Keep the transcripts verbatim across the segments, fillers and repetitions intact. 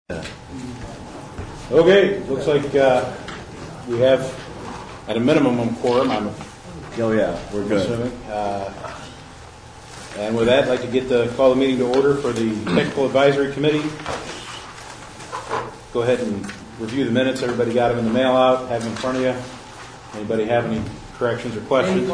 Okay, looks like uh, we have, at a minimum, a quorum. I'm Oh yeah, we're good. assuming. Uh, and with that, I'd like to get the call the meeting to order for the Technical Advisory Committee. Go ahead and review the minutes. Everybody got them in the mail out, have them in front of you. Anybody have any corrections or questions?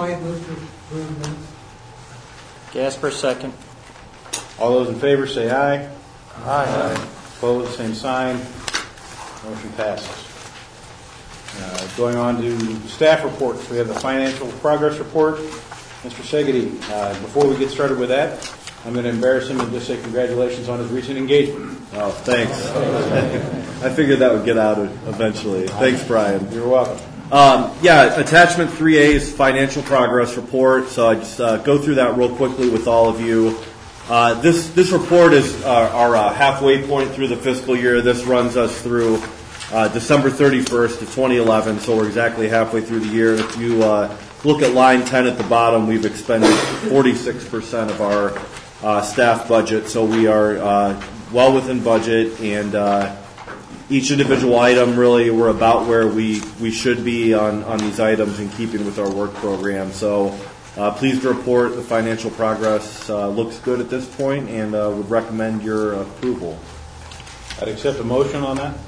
Gasper, second. All those in favor say aye. Aye. Opposed, same sign. Motion passes. Uh, going on to staff reports, we have the financial progress report. Mister Segedy, uh, before we get started with that, I'm going to embarrass him and just say congratulations on his recent engagement. Oh, thanks. I figured that would get out eventually. Thanks, Brian. You're welcome. Um, yeah, attachment three A is financial progress report. So I just uh, go through that real quickly with all of you. Uh, this this report is uh, our uh, halfway point through the fiscal year. This runs us through uh, December thirty-first of twenty eleven, so we're exactly halfway through the year. If you uh, look at line ten at the bottom, we've expended forty-six percent of our uh, staff budget, so we are uh, well within budget, and uh, each individual item, really, we're about where we, we should be on, on these items in keeping with our work program. So uh, pleased to report the financial progress uh, looks good at this point, and uh, would recommend your approval. I'd accept a motion on that.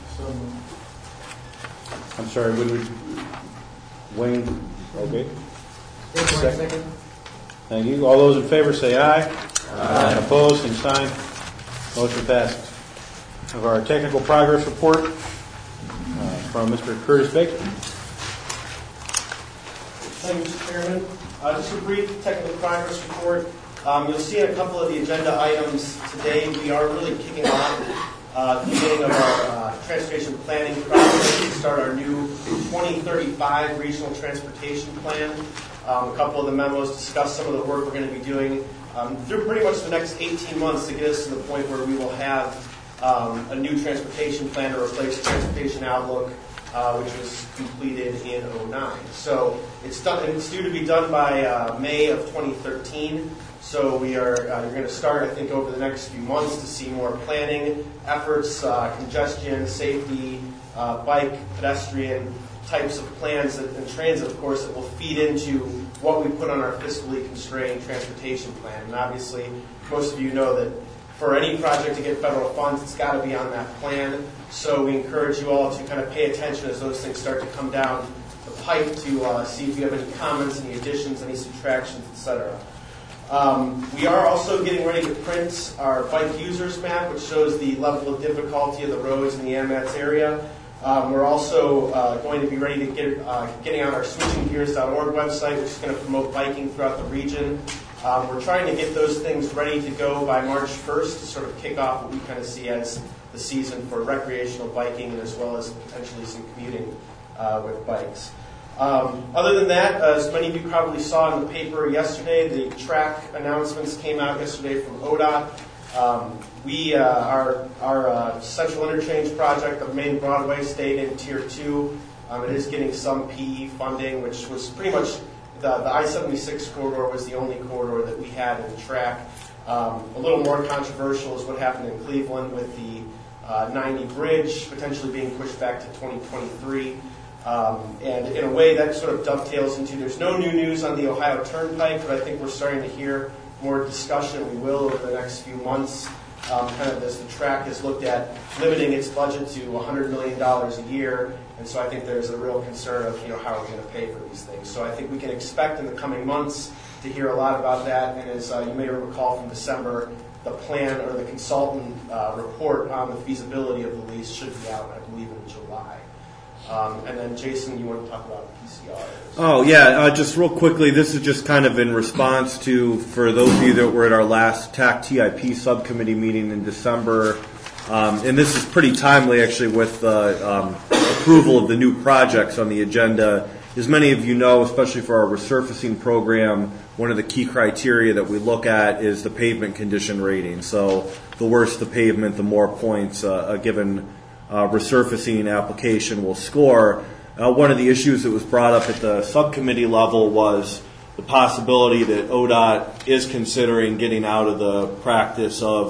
I'm sorry, would we, Wayne, okay. Second. Thank you. All those in favor say aye. Aye. Opposed, same sign. Motion passes. Of our technical progress report uh, from Mister Curtis Baker. Thank you, Mister Chairman. Uh, just a brief technical progress report. Um, you'll see in a couple of the agenda items today, we are really kicking off uh, the beginning of our uh, transportation planning process to start our new twenty thirty-five regional transportation plan. Um, a couple of the memos discuss some of the work we're going to be doing um, through pretty much the next eighteen months to get us to the point where we will have Um, a new transportation plan to replace Transportation Outlook, uh, which was completed in oh nine. So it's done. It's due to be done by uh, May of twenty thirteen. So we are uh, you're going to start, I think, over the next few months to see more planning efforts, uh, congestion, safety, uh, bike, pedestrian types of plans that, and transit, of course, that will feed into what we put on our fiscally constrained transportation plan. And obviously, most of you know that for any project to get federal funds, it's got to be on that plan. So we encourage you all to kind of pay attention as those things start to come down the pipe to uh, see if you have any comments, any additions, any subtractions, et cetera. Um, we are also getting ready to print our bike users map, which shows the level of difficulty of the roads in the A M A T S area. Um, we're also uh, going to be ready to get uh, getting on our switching gears dot org website, which is going to promote biking throughout the region. Um, we're trying to get those things ready to go by March first to sort of kick off what we kind of see as the season for recreational biking, as well as potentially some commuting uh, with bikes. Um, other than that, as many of you probably saw in the paper yesterday, the track announcements came out yesterday from O D O T. Um, we, uh, our, our uh, Central Interchange project of Main Broadway stayed in Tier two. Um, it is getting some P E funding, which was pretty much The, the I seventy-six corridor was the only corridor that we had in the track. Um, a little more controversial is what happened in Cleveland with the uh, ninety bridge potentially being pushed back to twenty twenty-three. Um, and in a way that sort of dovetails into, there's no new news on the Ohio Turnpike, but I think we're starting to hear more discussion. We will over the next few months, um, kind of as the track has looked at limiting its budget to one hundred million dollars a year. And so I think there's a real concern of, you know, how are we going to pay for these things. So I think we can expect in the coming months to hear a lot about that. And as uh, you may recall from December, the plan or the consultant uh, report on the feasibility of the lease should be out, I believe, in July. Um, and then, Jason, you want to talk about P C R? Oh, yeah, uh, just real quickly, this is just kind of in response to, for those of you that were at our last T A C T I P subcommittee meeting in December, um, and this is pretty timely, actually, with the uh, um, approval of the new projects on the agenda. As many of you know, especially for our resurfacing program, one of the key criteria that we look at is the pavement condition rating. So the worse the pavement, the more points uh, a given uh, resurfacing application will score. Uh, one of the issues that was brought up at the subcommittee level was the possibility that O D O T is considering getting out of the practice of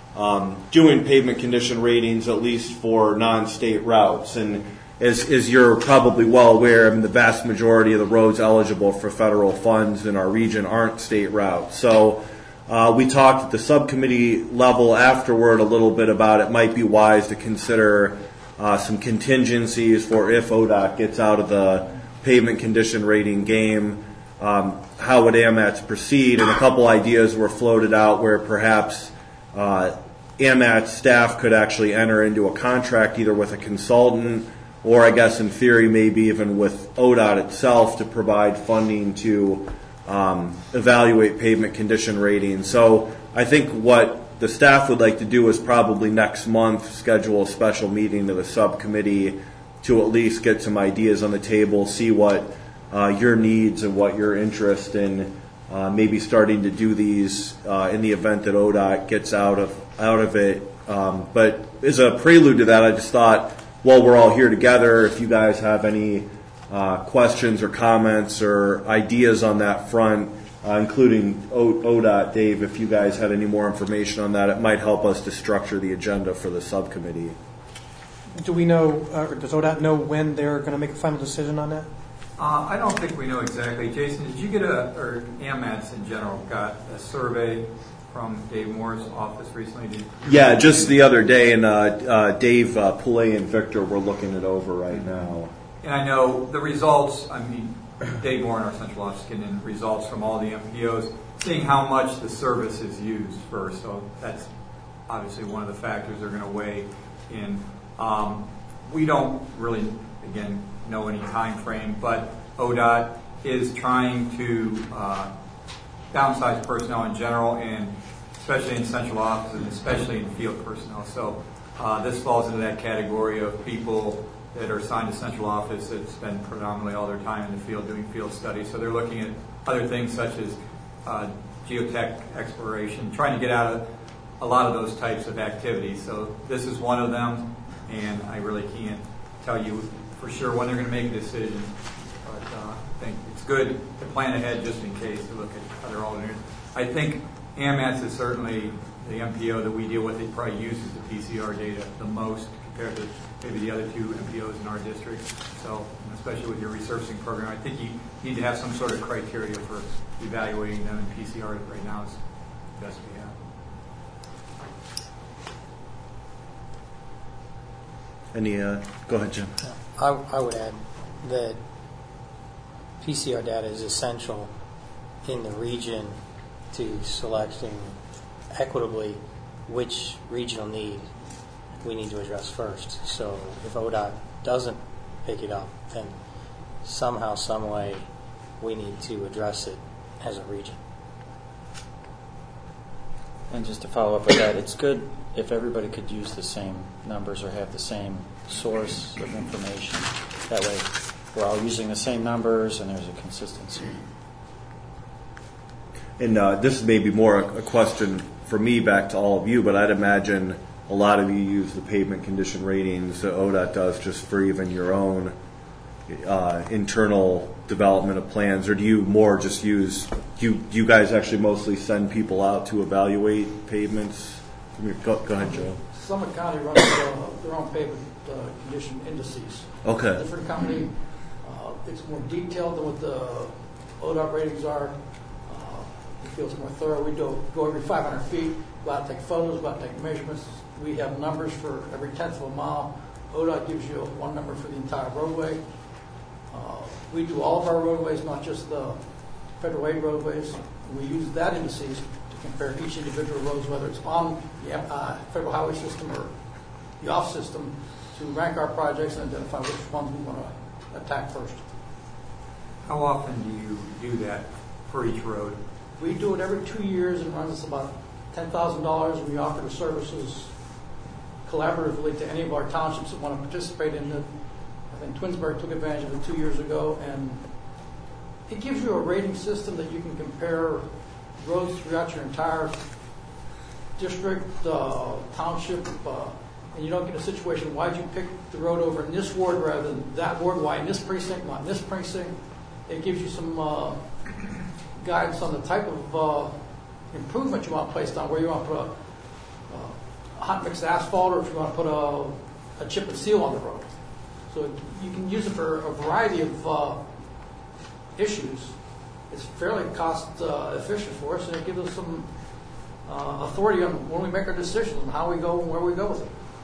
um, doing pavement condition ratings, at least for non-state routes. And as, as you're probably well aware, I mean, the vast majority of the roads eligible for federal funds in our region aren't state routes. So uh, we talked at the subcommittee level afterward a little bit about it might be wise to consider uh, some contingencies for if O D O T gets out of the pavement condition rating game. Um, how would A M A T S proceed? And a couple ideas were floated out where perhaps uh, A M A T S staff could actually enter into a contract either with a consultant or I guess in theory maybe even with O D O T itself to provide funding to um, evaluate pavement condition ratings. So I think what the staff would like to do is probably next month schedule a special meeting of the subcommittee to at least get some ideas on the table, see what uh, your needs and what your interest in uh, maybe starting to do these uh, in the event that O D O T gets out of out of it. Um, but as a prelude to that, I just thought while we're all here together, if you guys have any uh, questions or comments or ideas on that front, uh, including o- ODOT, Dave, if you guys had any more information on that, it might help us to structure the agenda for the subcommittee. Do we know, uh, or does O D O T know when they're going to make a final decision on that? Uh, I don't think we know exactly. Jason, did you get a, or A M A T S in general, got a survey from Dave Moore's office recently? Did Yeah, just the other day, and uh, uh, Dave uh, Poulet and Victor were looking it over right now. And I know the results, I mean, Dave Moore in our central office getting in results from all the M P Os, seeing how much the service is used first. So that's obviously one of the factors they're going to weigh in. Um, we don't really, again, know any time frame, but O D O T is trying to uh, downsize personnel in general, and especially in central office and especially in field personnel. So uh, this falls into that category of people that are assigned to central office that spend predominantly all their time in the field doing field studies. So they're looking at other things such as uh, geotech exploration, trying to get out of a lot of those types of activities. So this is one of them, and I really can't tell you for sure when they're going to make a decision. But uh, I think it's good to plan ahead just in case to look at other alternatives. I think A M A T S is certainly the M P O that we deal with. It probably uses the P C R data the most compared to maybe the other two M P Os in our district. So, especially with your resurfacing program, I think you need to have some sort of criteria for evaluating them in P C R. Right now is the best we have. Any? Uh, go ahead, Jim. I, I would add that P C R data is essential in the region to selecting equitably which regional need we need to address first. So if O D O T doesn't pick it up, then somehow, some way, we need to address it as a region. And just to follow up with that, it's good if everybody could use the same numbers or have the same source of information. That way we're all using the same numbers and there's a consistency. And uh, this may be more a, a question for me back to all of you, but I'd imagine a lot of you use the pavement condition ratings that O D O T does just for even your own uh, internal development of plans, or do you more just use, do you, do you guys actually mostly send people out to evaluate pavements? Go, go ahead, Joe. Summit County runs uh, their own pavement uh, condition indices. Okay. Different company. Uh, it's more detailed than what the O D O T ratings are. Uh, it feels more thorough. We do go every five hundred feet, go out and take photos, go out and take measurements. We have numbers for every tenth of a mile. O D O T gives you one number for the entire roadway. Uh, we do all of our roadways, not just the federal aid roadways. We use that indices to compare each individual roads, whether it's on the uh, federal highway system or the off system, to rank our projects and identify which ones we want to attack first. How often do you do that for each road? We do it every two years and runs us about ten thousand dollars. We offer the services collaboratively to any of our townships that want to participate in it. I think Twinsburg took advantage of it two years ago, and it gives you a rating system that you can compare roads throughout your entire district, uh, township, uh, and you don't get a situation, why'd you pick the road over in this ward rather than that ward, why in this precinct, not in this precinct. It gives you some uh, guidance on the type of uh, improvement you want placed on, where you want to put a uh, hot mix asphalt, or if you want to put a, a chip and seal on the road. So you can use it for a variety of uh, issues. It's fairly cost uh, efficient for us, and it gives us some uh, authority on when we make our decisions on how we go and where we go with it.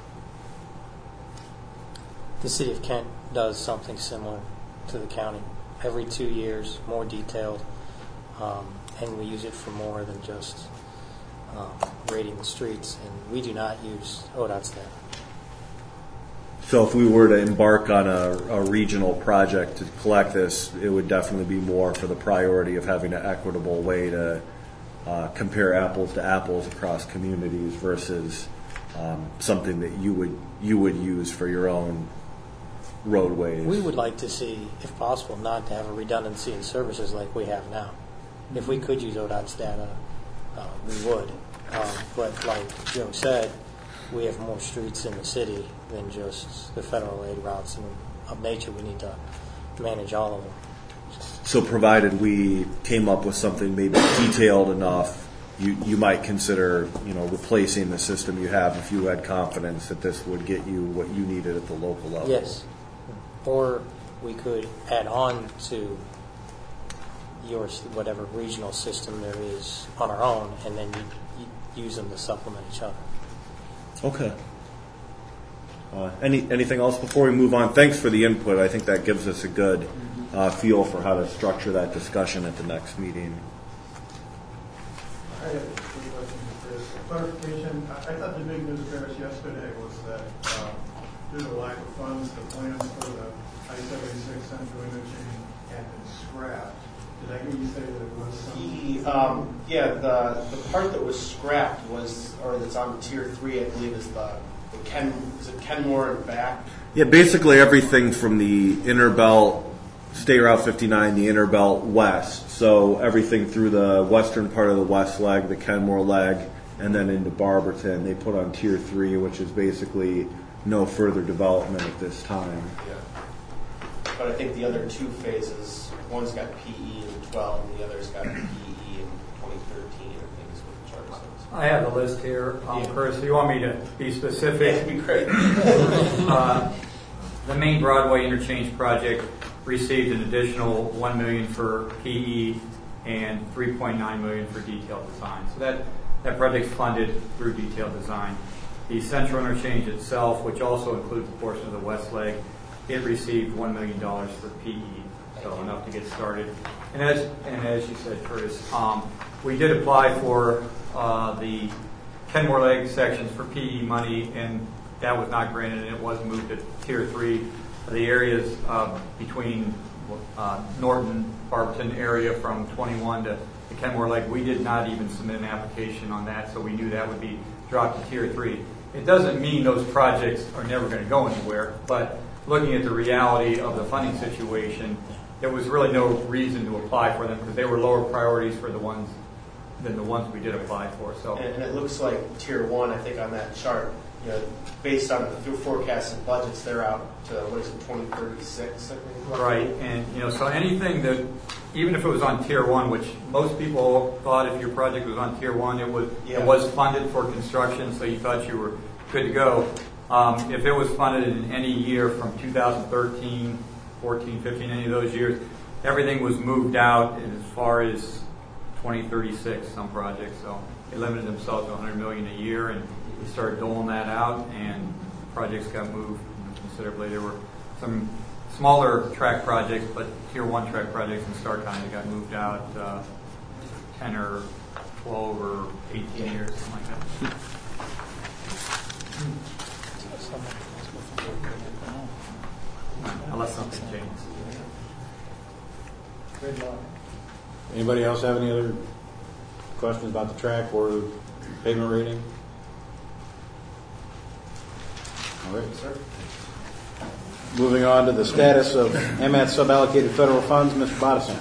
The city of Kent does something similar to the county. Every two years, more detailed, um, and we use it for more than just um, grading the streets. And we do not use O D O T's data. So if we were to embark on a, a regional project to collect this, it would definitely be more for the priority of having an equitable way to uh, compare apples to apples across communities versus um, something that you would you would use for your own roadways. We would like to see, if possible, not to have a redundancy in services like we have now. If we could use O D O T's data, uh, we would. Um, but like Joe said, we have more streets in the city than just the federal aid routes, and of nature we need to manage all of them. So provided we came up with something maybe detailed enough, you, you might consider, you know, replacing the system you have if you had confidence that this would get you what you needed at the local level. Yes. Or we could add on to your whatever regional system there is on our own, and then you, you use them to supplement each other. Okay. Uh, any anything else before we move on? Thanks for the input. I think that gives us a good uh, feel for how to structure that discussion at the next meeting. I have a quick question for Chris. Clarification, I, I thought the big news bears yesterday was that um, due to lack of funds, the plans for the I seventy-six Central interchange had been scrapped. Did I hear you say that it was something? The, um, yeah, the the part that was scrapped was, or that's on tier three, I believe, is the, the Ken, is it Kenmore and back? Yeah, basically everything from the inner belt, State Route fifty-nine, the inner belt west. So everything through the western part of the west leg, the Kenmore leg, and then into Barberton, they put on tier three, which is basically no further development at this time. Yeah. But I think the other two phases, one's got P E in twelve, and the other's got P E in twenty thirteen, I think is what the chart says. I have the list here. Um, Yeah. Chris, you want me to be specific? That'd be great. Uh, the main Broadway interchange project received an additional one million dollars for P E and three point nine million dollars for detailed design. So that, that project's funded through detailed design. The central interchange itself, which also includes a portion of the west leg, it received one million dollars for P E, so enough to get started. And as and as you said, Curtis, um, we did apply for uh, the Kenmore Leg sections for P E money, and that was not granted, and it was moved to tier three. The areas uh, between uh, Norton, Barberton area from twenty-one to the Kenmore Leg, we did not even submit an application on that, so we knew that would be dropped to tier three. It doesn't mean those projects are never going to go anywhere, but looking at the reality of the funding situation, there was really no reason to apply for them because they were lower priorities for the ones than the ones we did apply for. So, And, and it looks like tier one, I think on that chart, you know, based on the forecasted budgets, they're out to, what is it, twenty thirty-six, I think? right, and you know, so anything that, even if it was on tier one, which most people thought if your project was on tier one, it was Yeah. it was funded for construction, so you thought you were good to go. Um, if it was funded in any year from two thousand thirteen, fourteen, fifteen, any of those years, everything was moved out as far as twenty thirty-six, some projects. So they limited themselves to one hundred million dollars a year, and we started doling that out, and projects got moved considerably. There were some smaller track projects, but tier one track projects in Stark County that got moved out uh, ten or twelve or eighteen years, something like that. Unless something changes. Anybody else have any other questions about the track or pavement rating? All right, sir. Moving on to the status of M A T suballocated federal funds, Mister Bodison.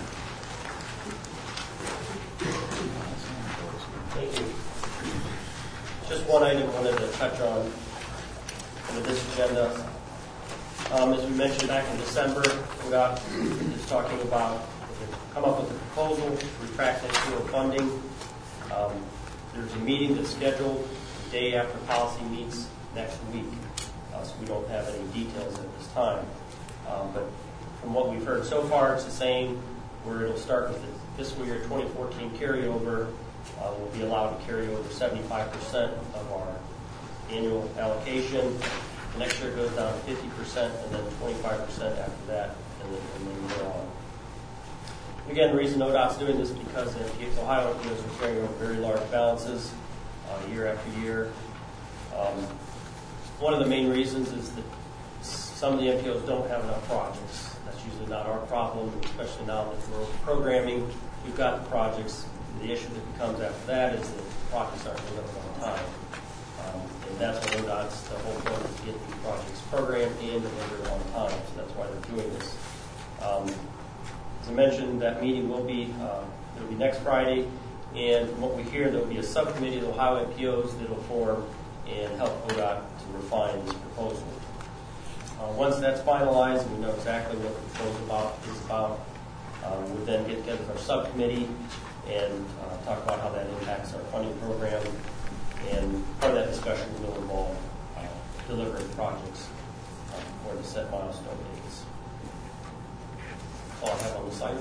Thank you. Just one item I wanted to touch on with this agenda. Um, as we mentioned back in December, we got just talking about come up with a proposal to retract that pool of funding. Um, there's a meeting that's scheduled the day after policy meets next week. Uh, so we don't have any details at this time. Um, but from what we've heard so far, it's the same, where it'll start with the fiscal year twenty fourteen carryover. Uh, we'll be allowed to carry over seventy-five percent of our annual allocation. The next year goes down to fifty percent, and then twenty-five percent after that, and then, and then we're on. Again, the reason O D O T's doing this is because the Ohio N P Os are carrying over very large balances uh, year after year. Um, one of the main reasons is that some of the N P Os don't have enough projects. That's usually not our problem, especially now that we're programming. We've got the projects. The issue that becomes after that is that projects aren't delivered on time. Um, and that's what O D O T's, the whole point is to get these projects programmed and delivered on time. So that's why they're doing this. Um, As I mentioned, that meeting will be uh, it'll be next Friday, and from what we hear, there will be a subcommittee of Ohio N P Os that will form and help O D O T to refine this proposal. Uh, once that's finalized, and we know exactly what the proposal about is about, uh, we'll then get together with our subcommittee and uh, talk about how that impacts our funding program. And part of that discussion will involve uh, delivering projects uh, for the set milestone dates. All I have on the site.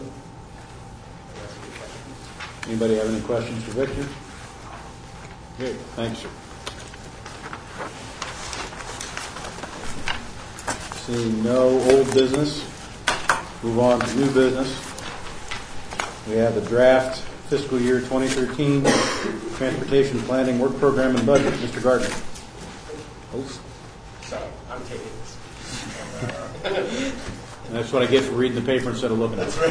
Anybody have any questions for Victor? Great, thanks, sir. Seeing no old business, move on to new business. We have the draft fiscal year twenty thirteen Transportation Planning Work Program and Budget. Mister Gardner. Please. Sorry, I'm taking this. And that's what I get for reading the paper instead of looking at it.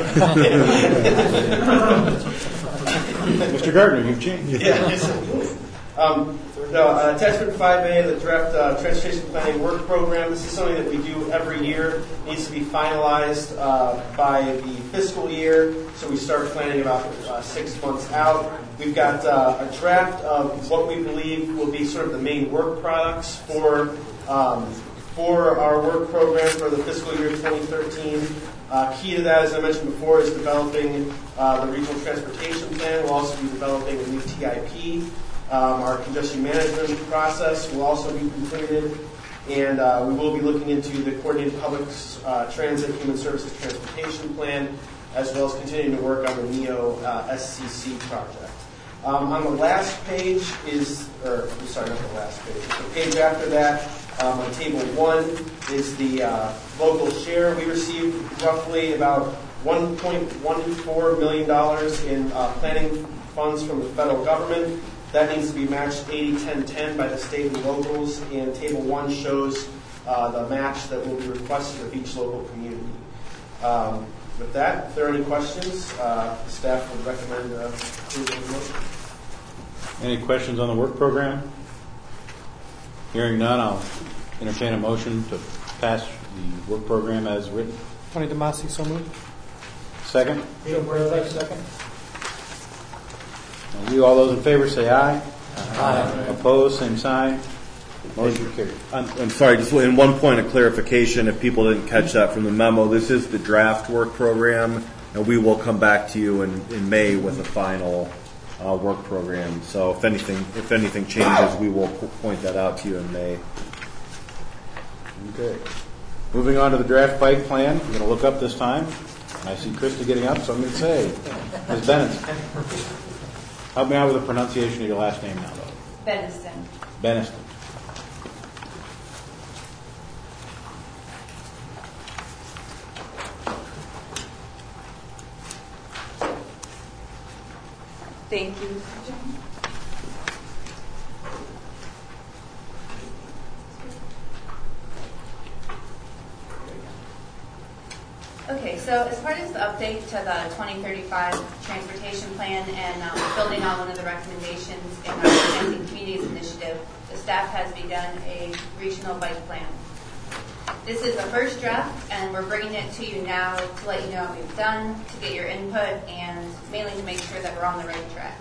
Mister Gardner, you've changed. Yeah. Yes. Um, no, uh, attachment five A, the draft uh, transportation planning work program. This is something that we do every year. It needs to be finalized uh, by the fiscal year, so we start planning about uh, six months out. We've got uh, a draft of what we believe will be sort of the main work products for um, for our work program for the fiscal year twenty thirteen. Uh, key to that, as I mentioned before, is developing uh, the regional transportation plan. We'll also be developing a new T I P. Um, our congestion management process will also be completed, and uh, we will be looking into the coordinated public uh, transit human services transportation plan, as well as continuing to work on the NEO uh, S C C project. Um, on the last page is, or I'm sorry, not the last page, the page after that, um, on table one, is the uh, local share. We received roughly about one point one four million dollars in uh, planning funds from the federal government. That needs to be matched eighty ten ten by the state and locals, and table one shows uh, the match that will be requested of each local community. Um, with that, if there are any questions, uh, staff would recommend uh, approval of the motion. Any questions on the work program? Hearing none, I'll entertain a motion to pass the work program as written. Tony Damasi, so moved. Second? Bill Burley, second. And you, all those in favor, say aye. Aye. Opposed, same sign. Motion carried. I'm, I'm sorry, just in one point of clarification, if people didn't catch that from the memo, this is the draft work program, and we will come back to you in, in May with a final uh, work program. So if anything, if anything changes, we will p- point that out to you in May. Okay. Moving on to the draft bike plan. I'm going to look up this time. And I see Krista getting up, so I'm going to say, Miz Bennett. Help me out with the pronunciation of your last name now, though. Beniston. Beniston. Thank you, Mister John. Okay, so as part of the update to the twenty thirty-five transportation plan and um, building on one of the recommendations in our Advancing Communities Initiative, the staff has begun a regional bike plan. This is the first draft, and we're bringing it to you now to let you know what we've done, to get your input, and mainly to make sure that we're on the right track.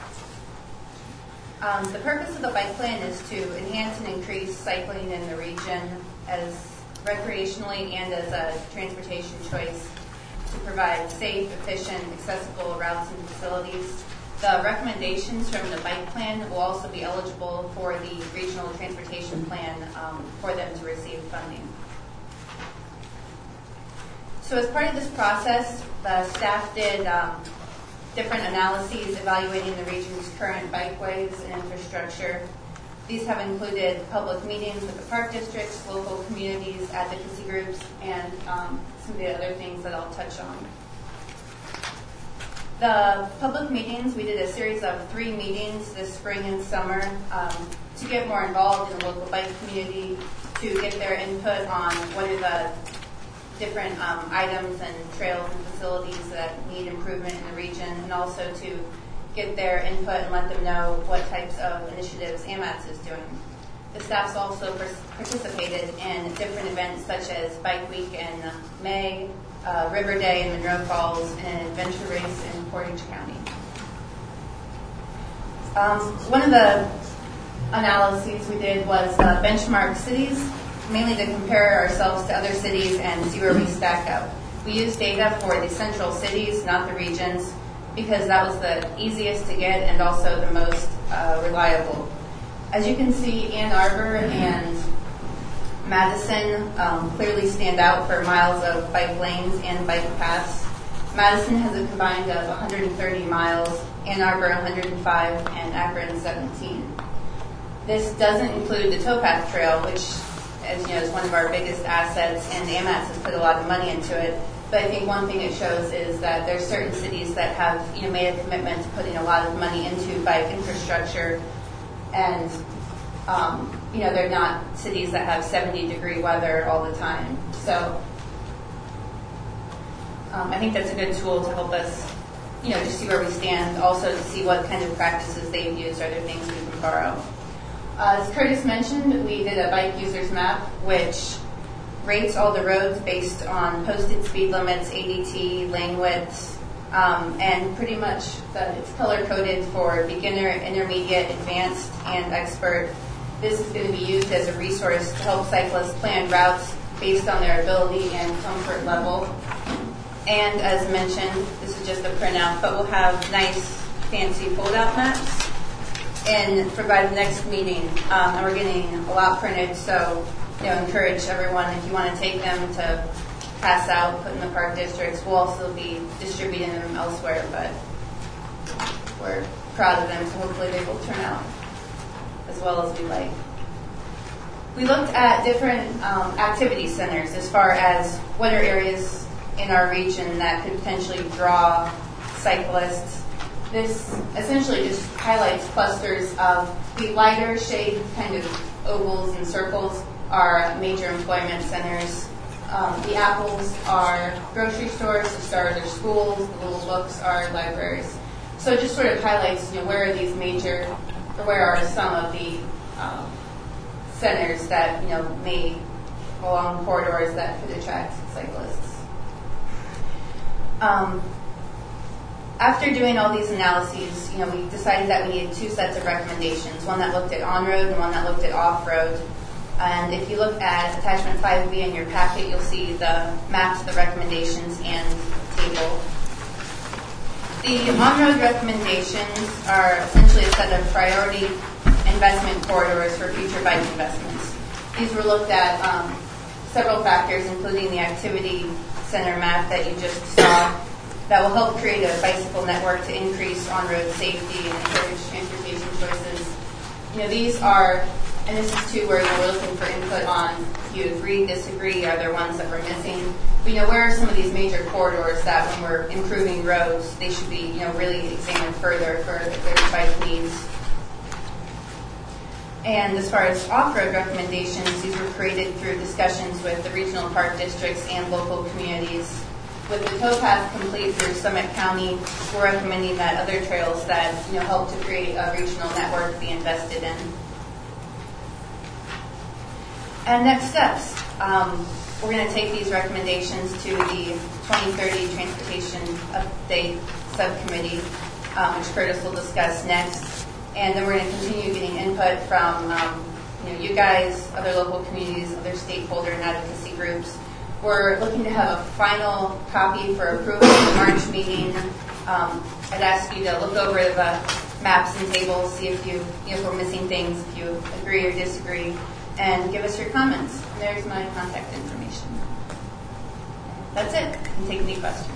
Um, the purpose of the bike plan is to enhance and increase cycling in the region as recreationally and as a transportation choice, to provide safe, efficient, accessible routes and facilities, The recommendations from the bike plan will also be eligible for the regional transportation plan um, for them to receive funding. So as part of this process, the staff did um, different analyses evaluating the region's current bikeways and infrastructure. These have included public meetings with the park districts, local communities, advocacy groups, and um, some of the other things that I'll touch on. The public meetings, we did a series of three meetings this spring and summer um, to get more involved in the local bike community, to get their input on what are the different um, items and trails and facilities that need improvement in the region, and also to get their input and let them know what types of initiatives A M A T S is doing. The staff's also participated in different events such as Bike Week in May, uh, River Day in Monroe Falls, and an adventure race in Portage County. Um, one of the analyses we did was uh, benchmark cities, mainly to compare ourselves to other cities and see where we stack up. We used data for the central cities, not the regions, because that was the easiest to get and also the most uh, reliable. As you can see, Ann Arbor and Madison um, clearly stand out for miles of bike lanes and bike paths. Madison has a combined of one hundred thirty miles, Ann Arbor one hundred five, and Akron seventeen. This doesn't include the towpath trail, which, as you know, is one of our biggest assets, and the A M A T S has put a lot of money into it. But I think one thing it shows is that there's certain cities that have, you know, made a commitment to putting a lot of money into bike infrastructure, and um, you know, they're not cities that have seventy degree weather all the time. So um, I think that's a good tool to help us, you know, just see where we stand. Also to see what kind of practices they've used. Are there things we can borrow? Uh, as Curtis mentioned, we did a bike users map, which rates all the roads based on posted speed limits, A D T, lane widths, um, and pretty much the, it's color-coded for beginner, intermediate, advanced, and expert. This is going to be used as a resource to help cyclists plan routes based on their ability and comfort level. And as mentioned, this is just a printout, but we'll have nice, fancy fold-out maps and for by the next meeting. Um, and we're getting a lot printed, so you know, encourage everyone, if you want to take them to pass out, put in the park districts. We'll also be distributing them elsewhere, but we're proud of them, so hopefully they will turn out as well as we like. We looked at different um, activity centers as far as what are areas in our region that could potentially draw cyclists. This essentially just highlights clusters of the lighter shade kind of ovals and circles are major employment centers. Um, the apples are grocery stores, the stars are schools, the little books are libraries. So it just sort of highlights, you know, where are these major, or where are some of the um, centers that, you know, may along corridors that could attract cyclists. Um, after doing all these analyses, you know, we decided that we needed two sets of recommendations, one that looked at on-road and one that looked at off-road. And if you look at attachment five B in your packet, you'll see the map to the recommendations and table. The on-road recommendations are essentially a set of priority investment corridors for future bike investments. These were looked at um, several factors, including the activity center map that you just saw, that will help create a bicycle network to increase on-road safety and encourage transportation choices. You know, these are, and this is too where we're looking for input on, do you agree, disagree, are there ones that we're missing? But, you know, where are some of these major corridors that when we're improving roads, they should be, you know, really examined further for if there's bike needs. And as far as off-road recommendations, these were created through discussions with the regional park districts and local communities. With the towpath complete through Summit County, we're recommending that other trails that, you know, help to create a regional network be invested in. And next steps. Um, we're going to take these recommendations to the twenty thirty Transportation Update Subcommittee, um, which Curtis will discuss next. And then we're going to continue getting input from um, you know, you guys, other local communities, other stakeholder and advocacy groups. We're looking to have a final copy for approval at the March meeting Um, I'd ask you to look over the maps and tables, see if you, you know, if we're missing things, if you agree or disagree, and give us your comments. And there's my contact information. That's it. You can take any questions.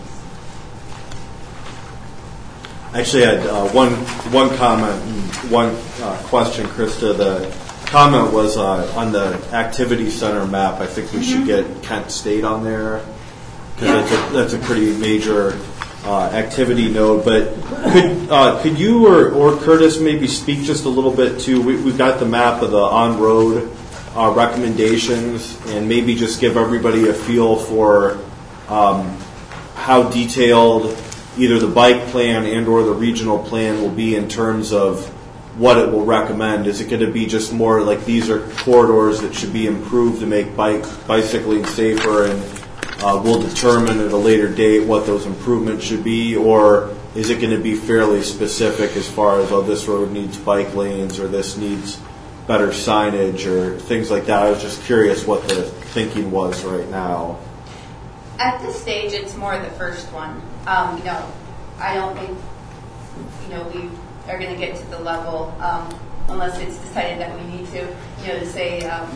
I actually had uh, one one comment, one uh, question, Krista. The comment was uh, on the activity center map. I think we mm-hmm. should get Kent State on there because yeah. that's, a, that's a pretty major uh, activity node. But could uh, could you or, or Curtis maybe speak just a little bit to? We, we've got the map of the on-road uh, recommendations, and maybe just give everybody a feel for um, how detailed either the bike plan and or the regional plan will be in terms of what it will recommend. Is it going to be just more like these are corridors that should be improved to make bike bicycling safer, and uh, we'll determine at a later date what those improvements should be? Or is it going to be fairly specific as far as, oh, this road needs bike lanes or this needs better signage or things like that? I was just curious what the thinking was right now. At this stage, it's more the first one. Um, you know, I don't think, you know, we are going to get to the level, um, unless it's decided that we need to, you know, to say, um,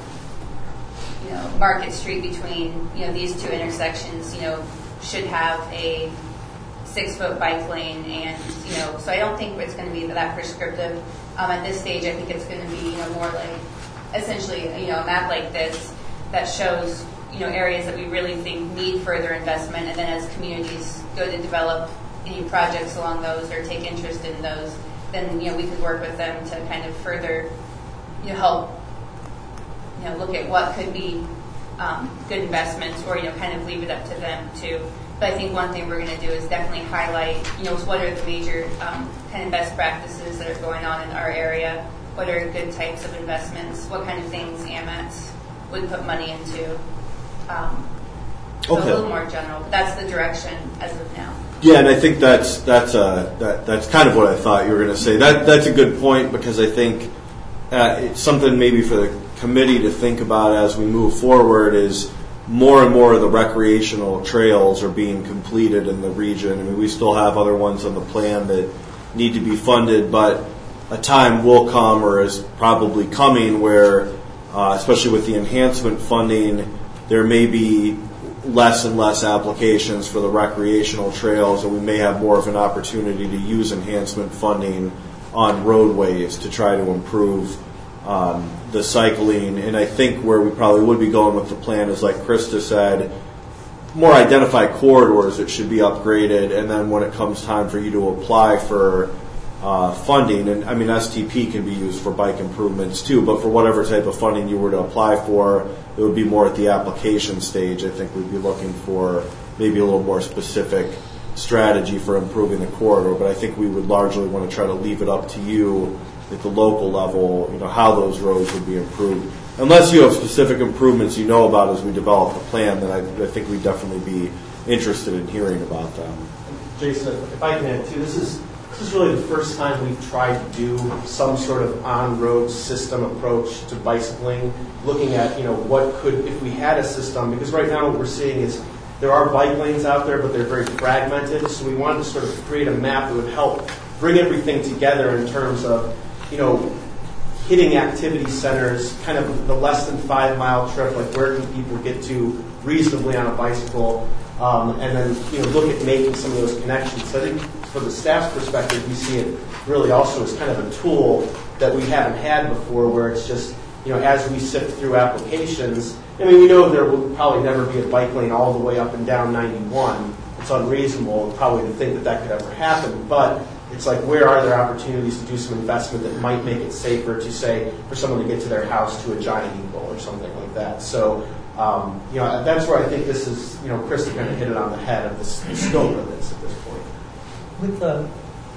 you know, Market Street between, you know, these two intersections, you know, should have a six-foot bike lane, and, you know, so I don't think it's going to be that prescriptive. Um, at this stage, I think it's going to be, you know, more like, essentially, you know, a map like this that shows, you know, areas that we really think need further investment, and then as communities go to develop any projects along those or take interest in those, then, you know, we could work with them to kind of further, you know, help, you know, look at what could be um, good investments, or, you know, kind of leave it up to them too. But I think one thing we're going to do is definitely highlight, you know, what are the major um, kind of best practices that are going on in our area, what are good types of investments, what kind of things A M A T would put money into. Um, so okay. A little more general, but that's the direction as of now. Yeah, and I think that's that's uh, that that's kind of what I thought you were going to say. That that's a good point, because I think uh, it's something maybe for the committee to think about as we move forward. Is more and more of the recreational trails are being completed in the region. I mean, we still have other ones on the plan that need to be funded, but a time will come, or is probably coming, where, uh, especially with the enhancement funding, there may be less and less applications for the recreational trails, and we may have more of an opportunity to use enhancement funding on roadways to try to improve um, the cycling. And I think where we probably would be going with the plan is, like Krista said, more identified corridors that should be upgraded, and then when it comes time for you to apply for uh, funding, and I mean S T P can be used for bike improvements too, but for whatever type of funding you were to apply for, it would be more at the application stage. I think we'd be looking for maybe a little more specific strategy for improving the corridor, but I think we would largely want to try to leave it up to you at the local level, you know, how those roads would be improved. Unless you have specific improvements you know about as we develop the plan, then I, I think we'd definitely be interested in hearing about them. Jason, if I can add too, this is this is really the first time we've tried to do some sort of on-road system approach to bicycling, looking at, you know, what could, if we had a system, because right now what we're seeing is there are bike lanes out there, but they're very fragmented, so we wanted to sort of create a map that would help bring everything together in terms of, you know, hitting activity centers, kind of the less than five mile trip, like where can people get to reasonably on a bicycle, um, and then, you know, look at making some of those connections. So I think from the staff's perspective, we see it really also as kind of a tool that we haven't had before, where it's just, you know, as we sift through applications, I mean, we know there will probably never be a bike lane all the way up and down ninety-one. It's unreasonable probably to think that that could ever happen, but it's like, where are there opportunities to do some investment that might make it safer to, say, for someone to get to their house to a Giant Eagle or something like that. So, um, you know, that's where I think this is, you know, Krista kind of hit it on the head of the scope of this at this point. With the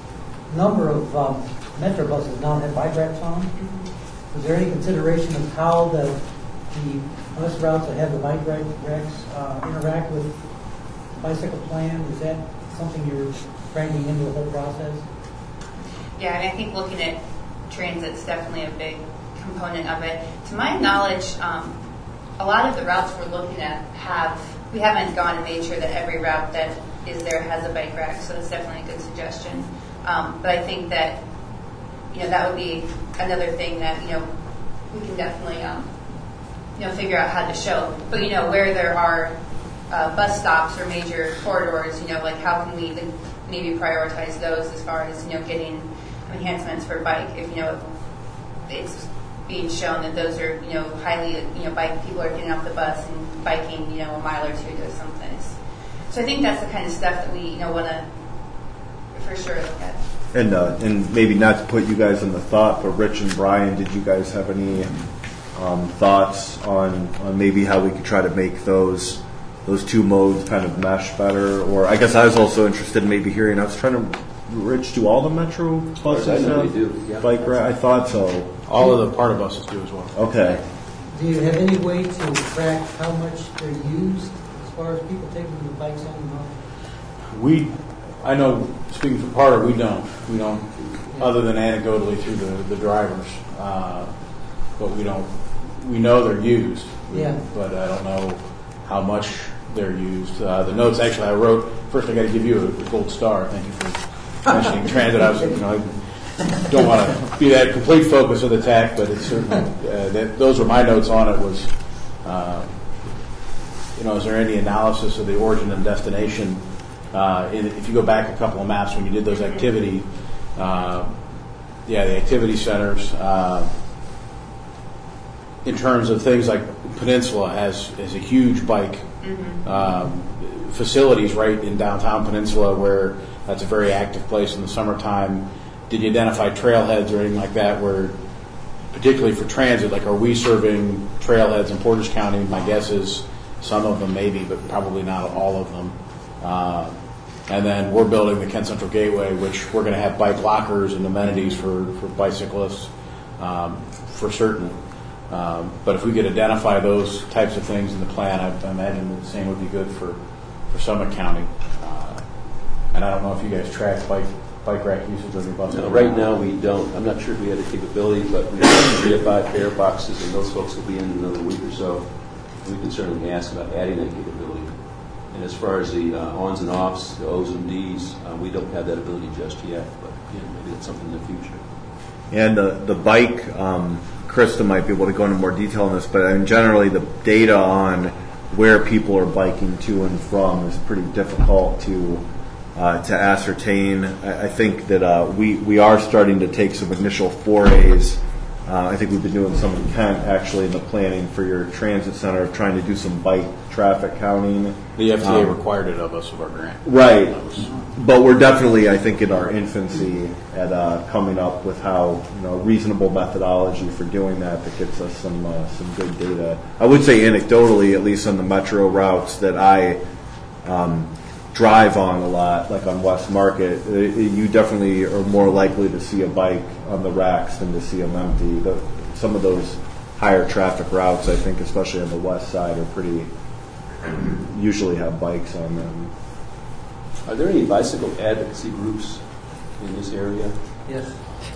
number of um, metro buses now that have bike racks on them, was there any consideration of how the, the bus routes that have the bike racks uh, interact with bicycle plan? Is that something you're bringing into the whole process? Yeah, and I think looking at transit's definitely a big component of it. To my knowledge, um, a lot of the routes we're looking at have, we haven't gone and made sure that every route that is there has a bike rack, so that's definitely a good suggestion. Um, but I think that, you know, that would be another thing that, you know, we can definitely, um, you know, figure out how to show. But, you know, where there are uh, bus stops or major corridors, you know, like how can we maybe prioritize those as far as, you know, getting enhancements for bike, if, you know, it's being shown that those are, you know, highly, you know, bike people are getting off the bus and biking, you know, a mile or two to some place. So I think that's the kind of stuff that we, you know, want to for sure look at. And uh, and maybe not to put you guys in the thought, but Rich and Brian, did you guys have any um, thoughts on, on maybe how we could try to make those those two modes kind of mesh better? Or I guess I was also interested in maybe hearing. I was trying to. Rich, do all the Metro buses I know have they do. Yeah. bike rack? I thought so. All of the part of buses do as well. Okay. Do you have any way to track how much they're used as far as people taking the bikes on and off? We, I know, speaking for Parter, we don't. We don't, other than anecdotally through the, the drivers. Uh, but we don't, we know they're used. Yeah. But I don't know how much they're used. Uh, the notes, actually, I wrote, first I got to give you a gold star. Thank you for mentioning transit. I was, you know, I don't want to be that complete focus of the T A C, but it's certainly, uh, that, those were my notes on it was, uh, you know, is there any analysis of the origin and destination? Uh, in, if you go back a couple of maps when you did those activity, uh, yeah, the activity centers, uh, in terms of things like Peninsula has, has a huge bike mm-hmm. um, facilities right in downtown Peninsula where that's a very active place in the summertime. Did you identify trailheads or anything like that where, particularly for transit, like are we serving trailheads in Portage County? My guess is some of them maybe, but probably not all of them. Uh, and then we're building the Kent Central Gateway, which we're going to have bike lockers and amenities for, for bicyclists um, for certain. Um, but if we could identify those types of things in the plan, I, I imagine that the same would be good for, for Summit County. Uh, and I don't know if you guys track bike bike rack usage on your buses. No, right now we don't. I'm not sure if we had a capability, but we have five air boxes, and those folks will be in another week or so. We can certainly ask about adding that capability. And as far as the uh, ons and offs, the O's and D's, uh, we don't have that ability just yet, but yeah, maybe that's something in the future. And uh, the bike, um, Krista might be able to go into more detail on this, but I mean, generally the data on where people are biking to and from is pretty difficult to uh, to ascertain. I, I think that uh, we, we are starting to take some initial forays. Uh, I think we've been doing some intent actually in the planning for your transit center of trying to do some bike traffic counting. The F D A um, required it of us of our grant. Right. But we're definitely, I think, in our infancy at uh, coming up with how, you know, reasonable methodology for doing that that gets us some uh, some good data. I would say anecdotally, at least on the metro routes that I um, drive on a lot, like on West Market, uh, you definitely are more likely to see a bike on the racks than to see them empty. The, some of those higher traffic routes, I think, especially on the west side, are pretty, usually have bikes on them. Are there any bicycle advocacy groups in this area? Yes.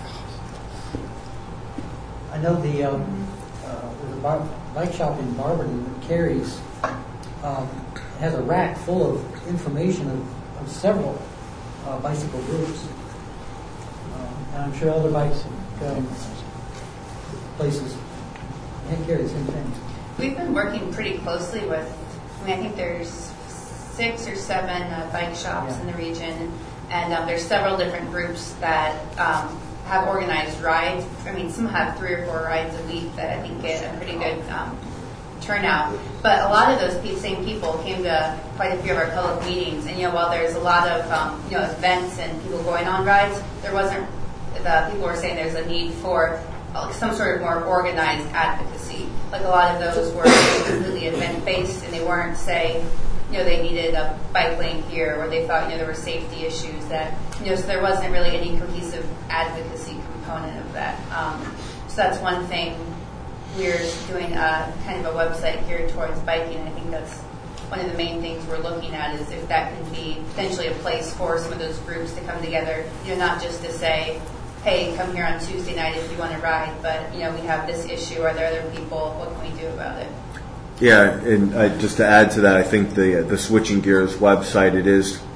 I know the um, uh, there's a bar- bike shop in Barberton that carries um, has a rack full of information of, of several uh, bicycle groups, um, and I'm sure other bikes um, places can carry the same thing. We've been working pretty closely with. I mean, I think there's six or seven uh, bike shops yeah. in the region, and um, there's several different groups that um, have organized rides. I mean, some have three or four rides a week that I think get a pretty good um, turnout. But a lot of those pe- same people came to quite a few of our public meetings, and you know, while there's a lot of um, you know events and people going on rides, there wasn't. The people were saying there's a need for uh, some sort of more organized advocacy. Like a lot of those were completely event-based, and they weren't, say, you know, they needed a bike lane here, or they thought, you know, there were safety issues that, you know, so there wasn't really any cohesive advocacy component of that. Um, so that's one thing. We're doing a kind of a website geared towards biking. I think that's one of the main things we're looking at is if that can be potentially a place for some of those groups to come together, you know, not just to say, hey, come here on Tuesday night if you want to ride, but, you know, we have this issue. Are there other people? What can we do about it? Yeah, and uh, just to add to that, I think the the Switching Gears website, it is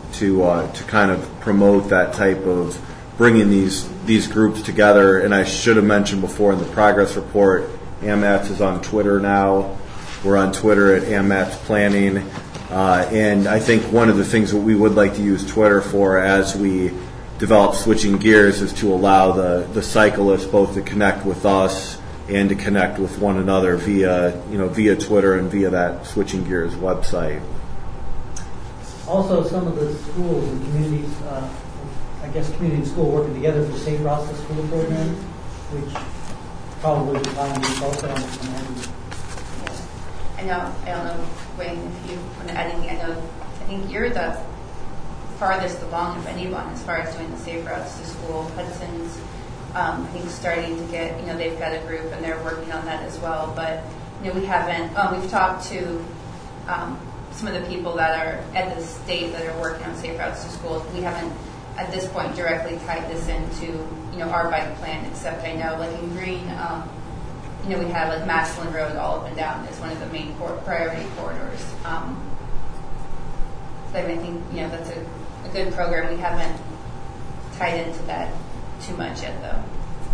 to uh, to kind of promote that type of bringing these these groups together. And I should have mentioned before in the progress report, AMATS is on Twitter now. We're on Twitter at AMATS Planning. Uh, and I think one of the things that we would like to use Twitter for as we develop Switching Gears is to allow the, the cyclists both to connect with us and to connect with one another via, you know, via Twitter and via that Switching Gears website. Also, some of the schools and communities, uh, I guess community and school working together for Safe Routes to School program, which probably would find you also on the I know, I don't know, Wayne, if you want to add anything. I know, I think you're the farthest along, if anyone, as far as doing the Safe Routes to School. Hudson's, um, I think, starting to get, you know, they've got a group and they're working on that as well. But, you know, we haven't, um, we've talked to um, some of the people that are at the state that are working on Safe Routes to Schools. We haven't, at this point, directly tied this into, you know, our bike plan, except I know, like in Green, um, you know, we have like Maslin Road all up and down as one of the main cor- priority corridors. Um, so I, mean, I think, you know, that's a, a good program. We haven't tied into that too much yet, though.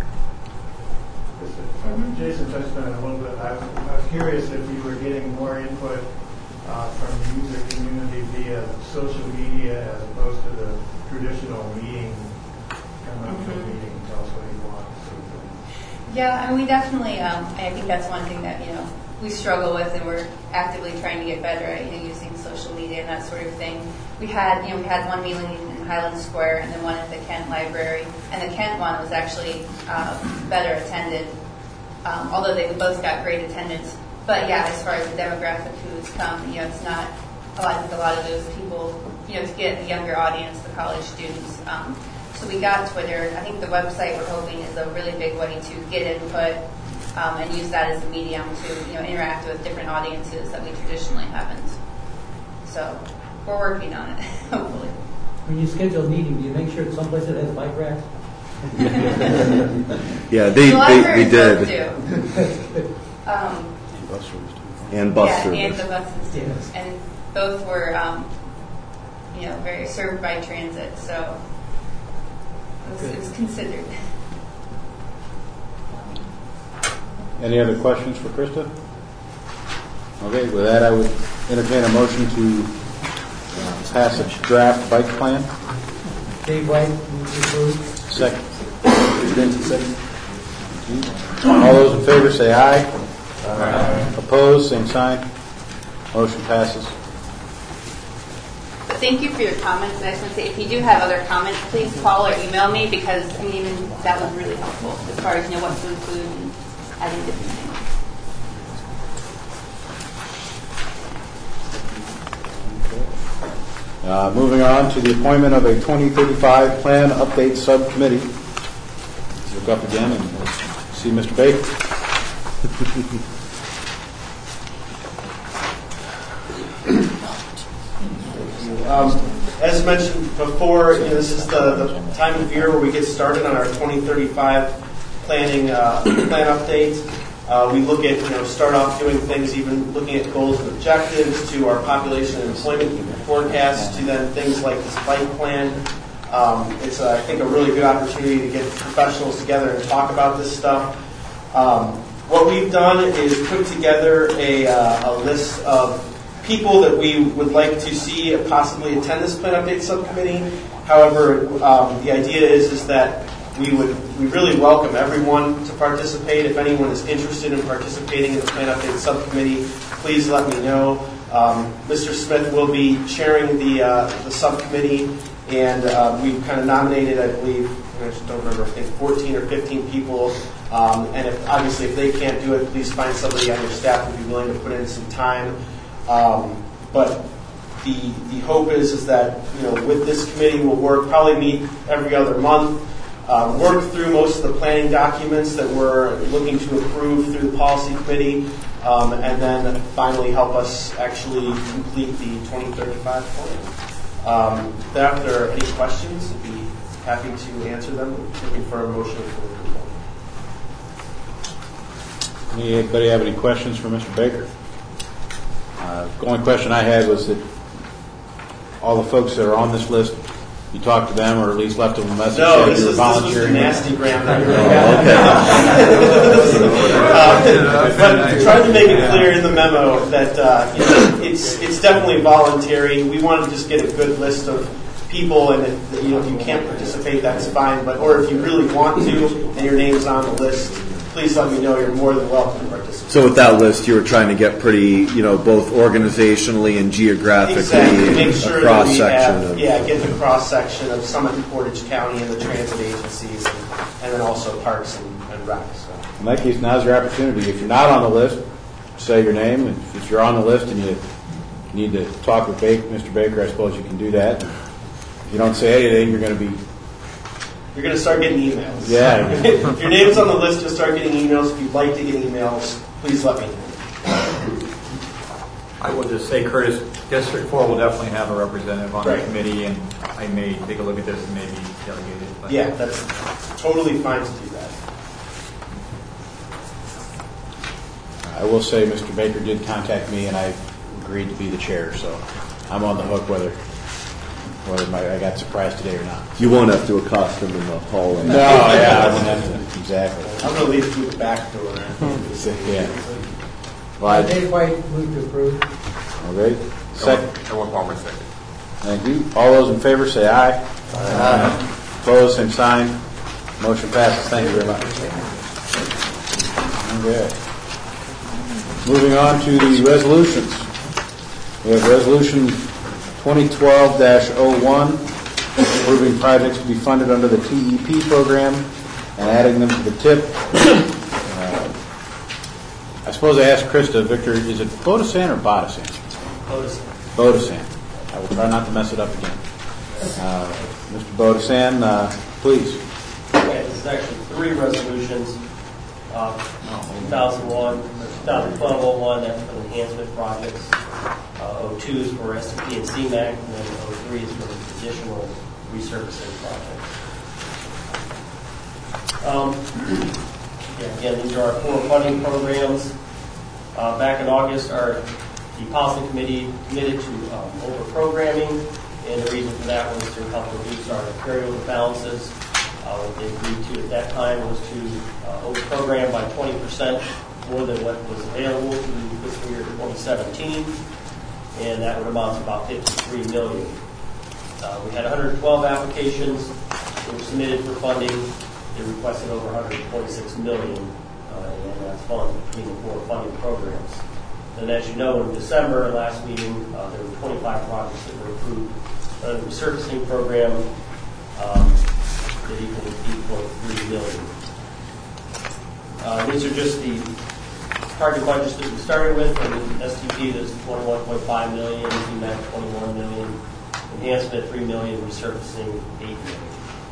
Um, Jason touched on it a little bit. I was, I was curious if you were getting more input uh, from the user community via social media as opposed to the traditional meeting, come up to a Mm-hmm. meeting, tell us what you want. Yeah, I mean, we definitely, um, I think that's one thing that, you know, we struggle with, and we're actively trying to get better at, you know, using social media and that sort of thing. We had, you know, we had one meeting in Highland Square and then one at the Kent Library, and the Kent one was actually uh, better attended, um, although they both got great attendance. But yeah, as far as the demographic who's come, you know, it's not, a lot, I think a lot of those people, you know, to get the younger audience, the college students, um, so we got Twitter. I think the website we're hoping is a really big way to get input um, and use that as a medium to, you know, interact with different audiences that we traditionally haven't. So we're working on it, hopefully. When you schedule a meeting, do you make sure it's someplace that has bike racks? Yeah, they the they, they did. Do. um, And bus service too. And bus yeah, service. and the buses too. Yes. And both were, um, you know, very served by transit. So. It was considered. Any other questions for Krista? Okay, with that, I would entertain a motion to pass a draft bike plan. Dave White, move to approve. Second. Vinci, second. All those in favor say aye. Aye. Opposed, same sign. Motion passes. Thank you for your comments. I just want to say, if you do have other comments, please call or email me, because I mean, even that was really helpful as far as, you know, what to include and adding different things. Uh, moving on to the appointment of a twenty thirty-five Plan Update Subcommittee. Let's look up again and see Mister Baker. Um, as mentioned before, you know, this is the, the time of year where we get started on our twenty thirty-five planning uh, plan update. Uh, we look at, you know, start off doing things, even looking at goals and objectives, to our population and employment forecasts, to then things like this bike plan. Um, it's, uh, I think, a really good opportunity to get professionals together and talk about this stuff. Um, what we've done is put together a, uh, a list of people that we would like to see possibly attend this plan update subcommittee. However, um, the idea is is that we would we really welcome everyone to participate. If anyone is interested in participating in the plan update subcommittee, please let me know. Um, Mister Smith will be chairing the uh, the subcommittee, and uh, we've kind of nominated, I believe, I just don't remember, I think fourteen or fifteen people. Um, and if obviously if they can't do it, please find somebody on your staff who'd be willing to put in some time. Um, but the the hope is is that, you know, with this committee we'll work, probably meet every other month, uh, work through most of the planning documents that we're looking to approve through the policy committee, um, and then finally help us actually complete the twenty thirty-five plan. Um, if there are any questions, I'd be happy to answer them. Looking for a motion for approval. Anybody have any questions for Mister Baker? Uh, the only question I had was that all the folks that are on this list, you talked to them or at least left them a message? No, that this you were is, this was the volunteering? nasty grant that I Oh, uh, but tried to make it clear in the memo that uh, you know, it's it's definitely voluntary. We want to just get a good list of people, and if, you know, if you can't participate, that's fine. But or if you really want to, and your name's on the list, please let me know. You're more than welcome to participate. So with that list, you were trying to get pretty, you know, both organizationally and geographically Exactly. Make sure a that cross we section have, of. yeah, get the cross section of Summit and Portage County and the transit agencies, and, and then also Parks and, and Rec. So. In that case, now's your opportunity. If you're not on the list, say your name. And if you're on the list and you need to talk with Baker, Mister Baker, I suppose you can do that. If you don't say anything, you're going to be... You're going to start getting emails. Yeah. If your name's on the list, you'll start getting emails. If you'd like to get emails, please let me know. I will just say, Curtis, District four will definitely have a representative on Right. the committee, and I may take a look at this and maybe delegate it. But Yeah, that's totally fine to do that. I will say Mister Baker did contact me, and I agreed to be the chair, so I'm on the hook whether whether my, I got surprised today or not. You won't have to accost them in the hallway. No, yeah, I won't have to. Exactly. I'm going to leave through the back door. Yeah. Well, I- Dave White, move to approve. Okay. Second. Ellen Palmer, second. Thank you. All those in favor say aye. Aye. Opposed, same sign. Motion passes. Thank you very much. Okay. Moving on to the resolutions. We have Resolution twenty twelve dash oh one, approving projects to be funded under the T E P program and adding them to the T I P. Uh, I suppose I asked Krista, Victor, is it Bodasan or Bodasan? Bodasan. Bodasan. I will try not to mess it up again. Uh, Mister Bodasan, uh, please. Okay, this is actually three resolutions. Uh, two thousand one, twenty twelve oh one, that's for the enhancement projects. Uh, oh two is for S T P and C MAC, and then oh three is for the additional resurfacing projects. Um, yeah, again, these are our core funding programs. Uh, back in August, our the policy committee committed to um, over-programming, and the reason for that was to help reduce our carryover balances. Uh, what they agreed to at that time was to uh, over-program by twenty percent more than what was available through fiscal year twenty seventeen, and that would amount to about fifty-three million dollars. Uh, we had one hundred twelve applications that were submitted for funding. They requested over one hundred twenty-six million dollars, uh, and that's funded between the four funding programs. And as you know, in December last meeting, uh, there were twenty-five projects that were approved under the resurfacing program. Um, that equals eight point three million dollars. Uh, these are just the target budgets that we started with. For the S T P, there's twenty-one point five million dollars, C MAC twenty-one million dollars, enhancement three million dollars, resurfacing eight million dollars.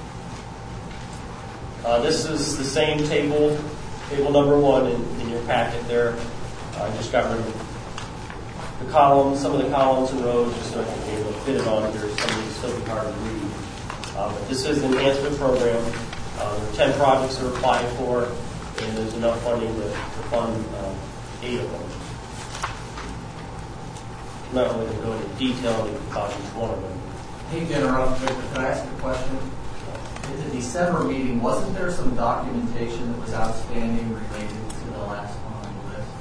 Uh, this is the same table, table number one in, in your packet there. I uh, just got rid of the columns, some of the columns and rows, just so I can be able to fit it on here. Some of these still be hard to read. Uh, but this is an enhancement program. Uh, there are ten projects that are applied for, and there's enough funding to, to fund uh, eight of them. I'm not really going to go into detail about each one of them. Hey, to interrupt, Victor, can I ask a question? At the December meeting, wasn't there some documentation that was outstanding related to the last one on the list?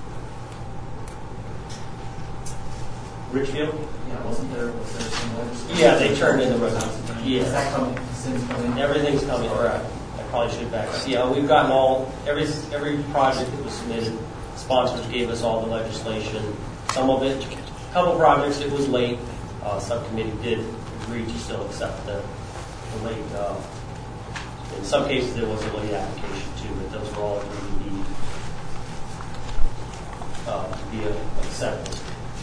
Richfield? Yeah, wasn't there, was there some legislation? Yeah, they turned in the resolution. Is that coming, since coming? Everything's coming, correct. I probably should back up. Yeah, we've gotten all, every every project that was submitted, sponsors gave us all the legislation. Some of it, a couple projects, it was late. Uh, subcommittee did agree to still accept the, the late, uh, in some cases there was a late application too, but those were all going to be, uh, to be accepted.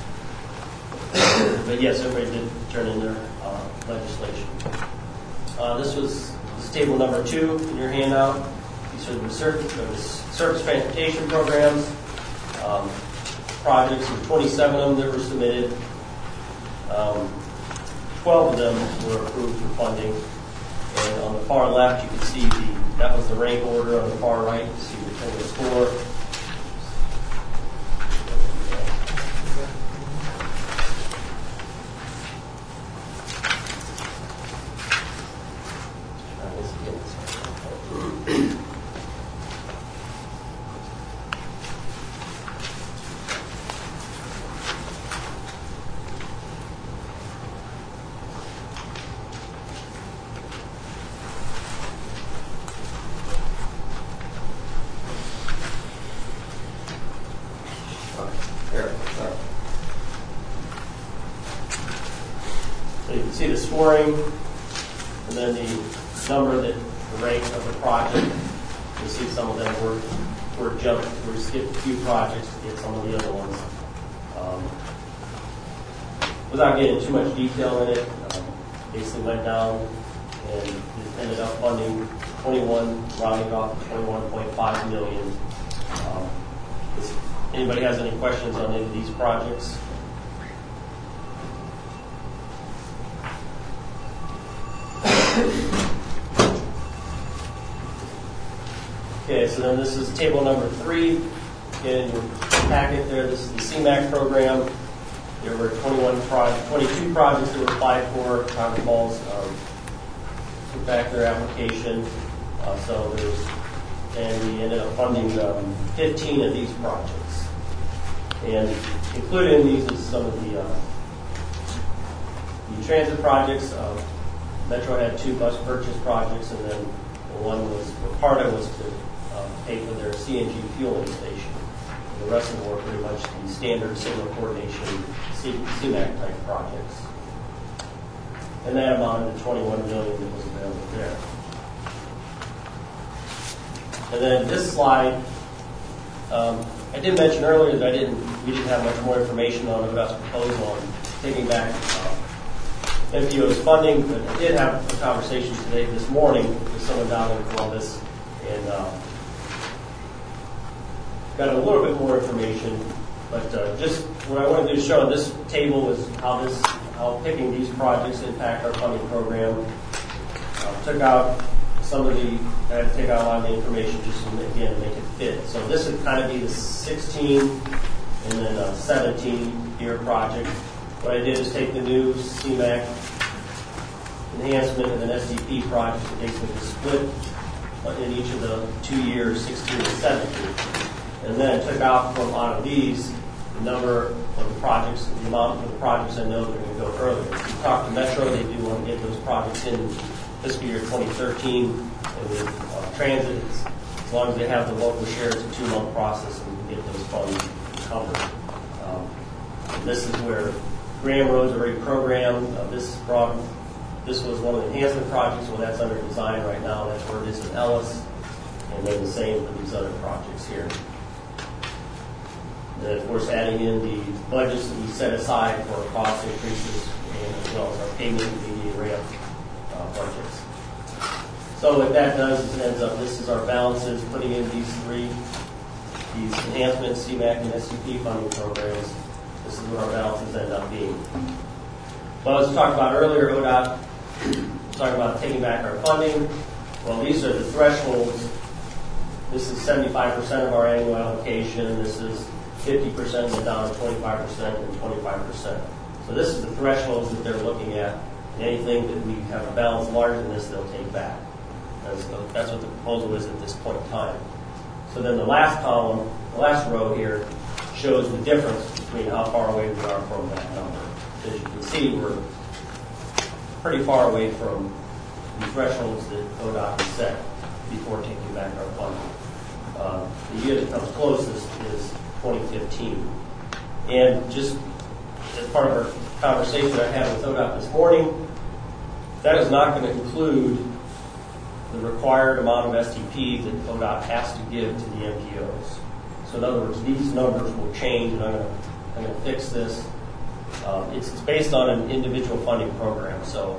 But yes, everybody did turn in their uh, legislation. Uh, this was this is table number two in your handout. These are the surface, the surface transportation programs. Um, projects, there were twenty-seven of them that were submitted. Um, twelve of them were approved for funding. And on the far left, you can see the that was the rank order. On the far right, you can see the total score. see the scoring, and then the number that the rank of the project. You see some of them were were jumped, we skipped a few projects to get some of the other ones. Um, without getting too much detail in it, um, basically went down and it ended up funding twenty-one, rounding off to twenty-one point five million. Um, does anybody has any questions on any of these projects? Okay, so then this is table number three. In your packet there, this is the C MAC program. There were twenty-one projects, twenty-two projects that were applied for. Congress Falls um, took back their application. Uh, so there's, and we ended up funding um, fifteen of these projects. And included in these is some of the, uh, the transit projects. Uh, Metro had two bus purchase projects, and then one was, or part of it was to uh, pay for their C N G fueling station. And the rest of them were pretty much the standard signal coordination C MAC type projects. And that amounted to twenty-one million that was available there. And then this slide, um, I did mention earlier that I didn't, we didn't have much more information on O D O T's proposal on taking back uh, M P O's funding, but I did have a conversation today, this morning, with someone down in Columbus, and uh, got a little bit more information. But uh, just what I wanted to do is show on this table is how this, how picking these projects impact our funding program. Uh, took out some of the, I had to take out a lot of the information just to, again, make it fit. So this would kind of be the sixteen and then a seventeen year project. What I did is take the new C MAC enhancement and an S D P project and basically split in each of the two years, sixteen and seventeen. And then took out from out of these the number of the projects, the amount of the projects I know that are going to go earlier. If you talk to Metro, they do want to get those projects in fiscal year twenty thirteen. And with uh, transit, as long as they have the local share, it's a two-month process and we can get those funds covered. Um, and this is where Graham Road's already programmed. Uh, this brought, this was one of the enhancement projects. Well, that's under design right now. That's where it is in Ellis. And then the same for these other projects here. And then, of course, adding in the budgets that we set aside for cost increases and as well as our payment and D D A ramp uh, budgets. So what that does is it ends up, this is our balances, putting in these three, these enhancements, C MAC and S D P funding programs. This is what our balances end up being. Well, as we talked about earlier, O D O T, talking about taking back our funding. Well, these are the thresholds. This is seventy-five percent of our annual allocation. This is fifty percent and down to twenty-five percent and twenty-five percent. So this is the thresholds that they're looking at. And anything that we have a balance larger than this, they'll take back. That's, that's what the proposal is at this point in time. So then the last column, the last row here, shows the difference between how far away we are from that number. As you can see, we're pretty far away from the thresholds that O D O T has set before taking back our funding. Uh, the year that comes closest is twenty fifteen. And just as part of our conversation I had with O D O T this morning, that is not going to include the required amount of S T P that O D O T has to give to the M P Os. So in other words, these numbers will change, and I'm going to, I'm going to fix this. Um, it's, it's based on an individual funding program. So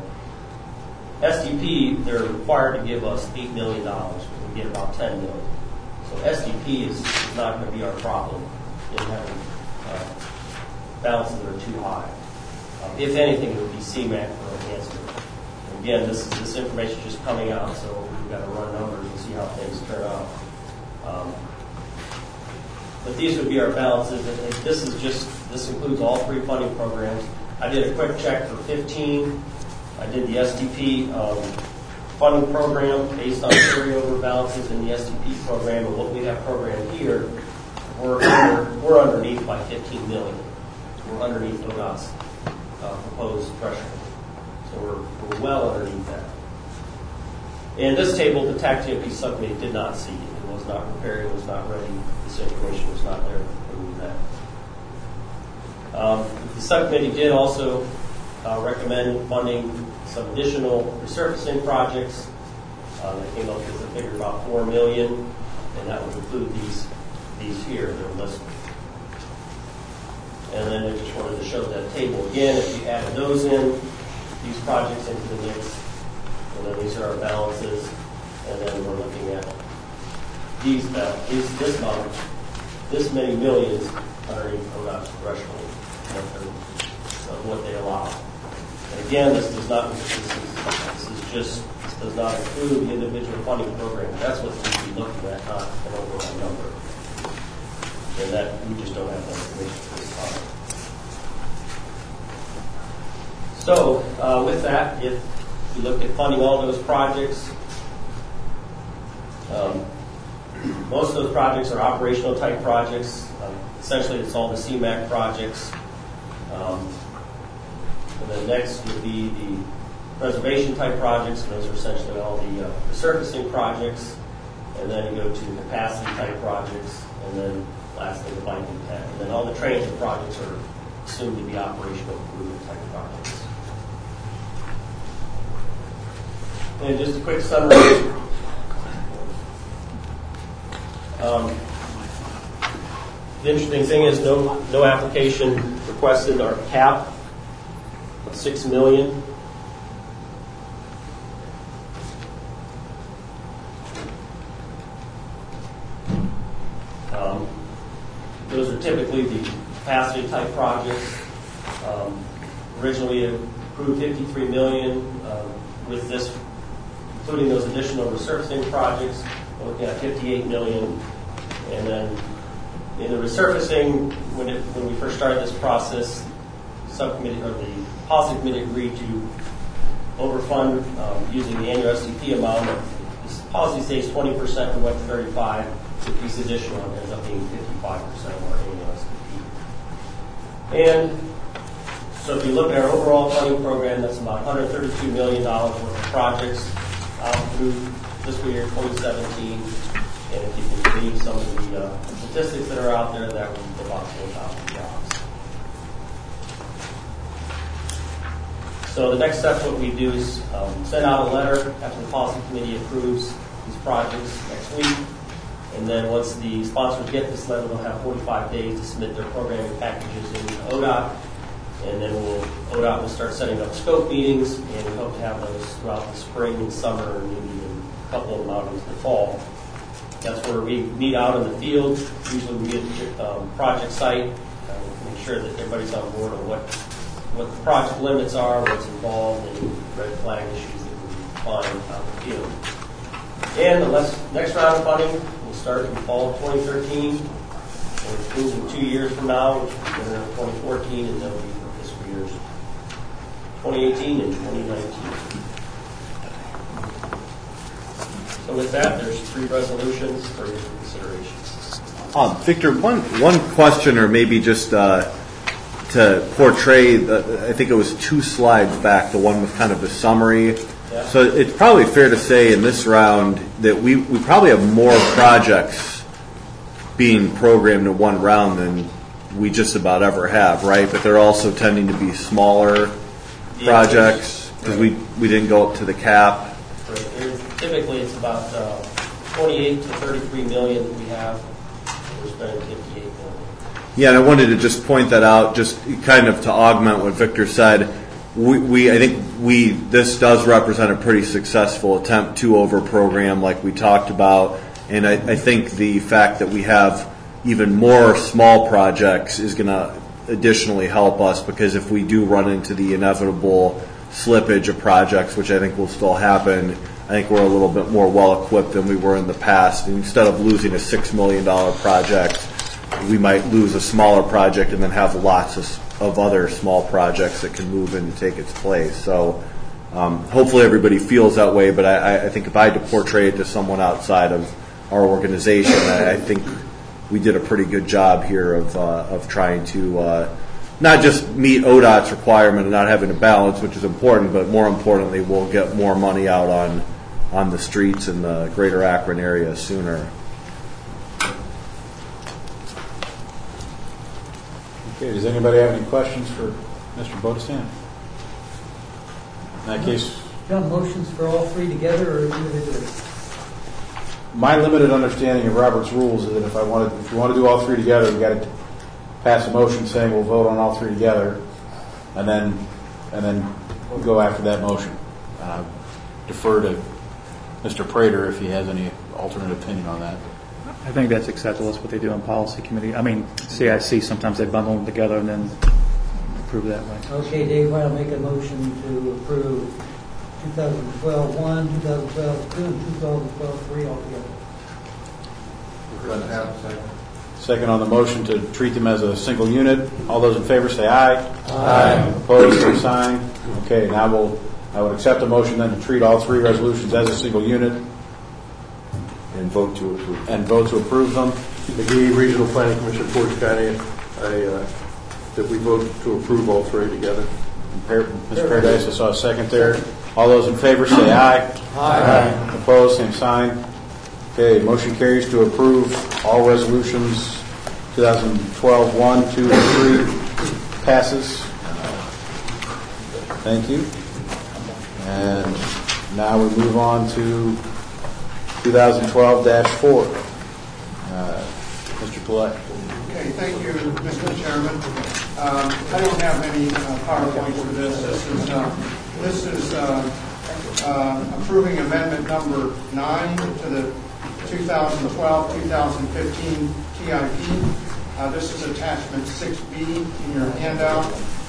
S D P, they're required to give us eight million dollars. We get about ten million dollars. So S D P is not going to be our problem in having uh, balances that are too high. Um, if anything, it would be C MAC for enhancement. And again, this is this information is just coming out, so we've got to run numbers and see how things turn out. Um, but these would be our balances. And this is just this includes all three funding programs. I did a quick check for fifteen. I did the S D P um, funding program based on carryover balances in the S D P program, and what we have programmed here, we're under, we're underneath by fifteen million. We're underneath O D O T's uh, proposed threshold, so we're, we're well underneath that. And this table, the TAC T M P subcommittee did not see. It was not prepared. It was not ready. This information was not there to prove that. Um, the subcommittee did also uh, recommend funding some additional resurfacing projects. Uh, They came up with a figure about four million dollars, and that would include these these here, they're listed. And then I just wanted to show that table again. If you add those in, these projects into the mix, and then these are our balances, and then we're looking at these, uh, these this amount, this many millions underneath O D O T's threshold of what they allow. And again, this does not, this is, this is just, this does not include the individual funding program. That's what we should be looking at, not an overall number. And that, we just don't have that information at this time. So, uh, with that, if you look at funding all those projects, um, most of those projects are operational type projects. Um, essentially, it's all the C MAC projects. Um, and then next would be the preservation type projects, and those are essentially all the uh, resurfacing projects. And then you go to capacity type projects, and then lastly the biking tech. And then all the transit projects are assumed to be operational improvement type projects. And just a quick summary. Um, the interesting thing is no no application requested our cap of six million. Um, those are typically the capacity type projects. Um, originally approved fifty-three million um, with this, including those additional resurfacing projects. We're looking at fifty-eight million, and then in the resurfacing, when it, when we first started this process, subcommittee or the policy committee agreed to overfund um, using the annual S C P amount. This policy stays twenty percent, we went to thirty-five. With these additional, it ends up being fifty-five percent of our annual S C P. And so if you look at our overall funding program, that's about one hundred thirty-two million dollars worth of projects out through fiscal year twenty seventeen. And if you can believe some of the uh, statistics that are out there, that would be about four thousand jobs. So the next step, what we do is um, send out a letter after the policy committee approves these projects next week. And then once the sponsors get this letter, they'll have forty-five days to submit their programming packages into O D O T. And then we'll, O D O T will start setting up scope meetings, and we hope to have those throughout the spring and summer, and maybe even a couple of them out into the fall. That's where we meet out in the field. Usually we meet at the um, project site, uh, make sure that everybody's on board on what, what the project limits are, what's involved, and red flag issues that we find out in the field. And the next round of funding will start in fall of twenty thirteen. And it's moving two years from now, which will be in twenty fourteen, and that'll be for fiscal years twenty eighteen and twenty nineteen. So with that, there's three resolutions for your consideration. Um, Victor, one one question, or maybe just uh, to portray, the, I think it was two slides back, the one with kind of the summary. Yeah. So it's probably fair to say in this round that we, we probably have more projects being programmed in one round than we just about ever have, right? But they're also tending to be smaller yeah, projects because right. we, we didn't go up to the cap. Right. Typically, it's about uh, twenty-eight to thirty-three million that we have. We're spending fifty-eight million. Yeah, and I wanted to just point that out, just kind of to augment what Victor said. We, we I think we this does represent a pretty successful attempt to over-program, like we talked about, and I, I think the fact that we have even more small projects is going to additionally help us, because if we do run into the inevitable slippage of projects, which I think will still happen, I think we're a little bit more well-equipped than we were in the past. And instead of losing a six million dollars project, we might lose a smaller project and then have lots of, of other small projects that can move in and take its place. So um, hopefully everybody feels that way, but I, I think if I had to portray it to someone outside of our organization, I, I think we did a pretty good job here of, uh, of trying to uh, not just meet O D O T's requirement and not having a balance, which is important, but more importantly, we'll get more money out on on the streets in the greater Akron area sooner. Okay, does anybody have any questions for Mister Bodestan? In that case, John, motions for all three together or individually? my limited understanding of Robert's rules is that if I wanted, if you want to do all three together, you got to pass a motion saying we'll vote on all three together, and then and then go after that motion. Uh, defer to Mister Prater if he has any alternate opinion on that. I think that's acceptable. That's what they do on policy committee. I mean, C I C, sometimes they bundle them together and then approve that way. Okay, Dave, I'll make a motion to approve twenty twelve one, twenty twelve two, and twenty twelve three altogether. Second on the motion to treat them as a single unit. All those in favor say aye. Aye. Opposed, same sign. Okay, now we'll, I would accept a motion then to treat all three resolutions as a single unit. And vote to approve. And vote to approve them. McGee Regional Planning Commission, Portage County, I, uh, that we vote to approve all three together. Mister Paradise, I saw a second there. All those in favor say aye. Aye. Opposed, same sign. Okay, motion carries to approve all resolutions twenty twelve one, two, and three passes. Thank you. And now we move on to twenty twelve dash four. Uh, Mister Collette. Okay, thank you, Mister Chairman. Um, I don't have any uh, PowerPoints for this. This is uh, this is uh, uh, approving amendment number nine to the twenty twelve twenty fifteen T I P. Uh, this is attachment six B in your handout.